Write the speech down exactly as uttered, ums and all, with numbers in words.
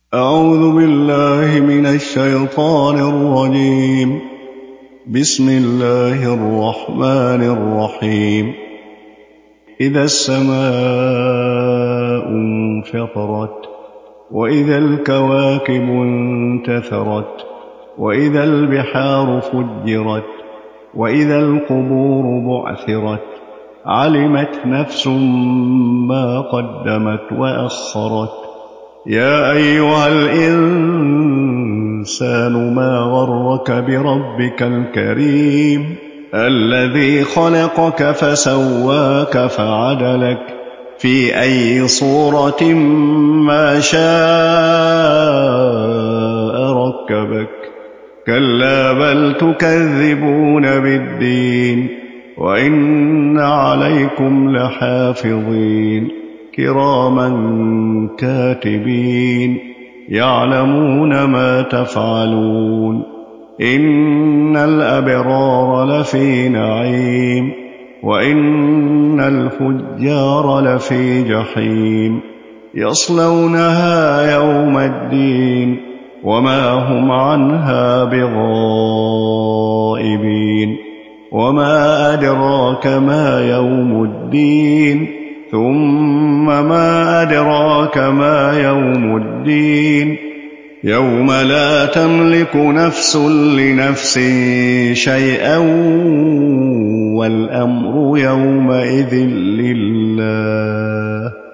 أعوذ بالله من الشيطان الرجيم. بسم الله الرحمن الرحيم. إذا السماء انفطرت، وإذا الكواكب انتثرت، وإذا البحار فجرت، وإذا القبور بعثرت، علمت نفس ما قدمت وأخرت. يا أيها الإنسان ما غرك بربك الكريم الذي خلقك فسواك فعدلك في أي صورة ما شاء ركبك. كلا بل تكذبون بالدين، وإن عليكم لحافظين كراما كاتبين يعلمون ما تفعلون. إن الأبرار لفي نعيم، وإن الفجار لفي جحيم، يصلونها يوم الدين وما هم عنها بغائبين. وما أدراك ما يوم الدين، ثم ما أدراك ما يوم الدين. يوم لا تملك نفس لنفس شيئا، والأمر يومئذ لله.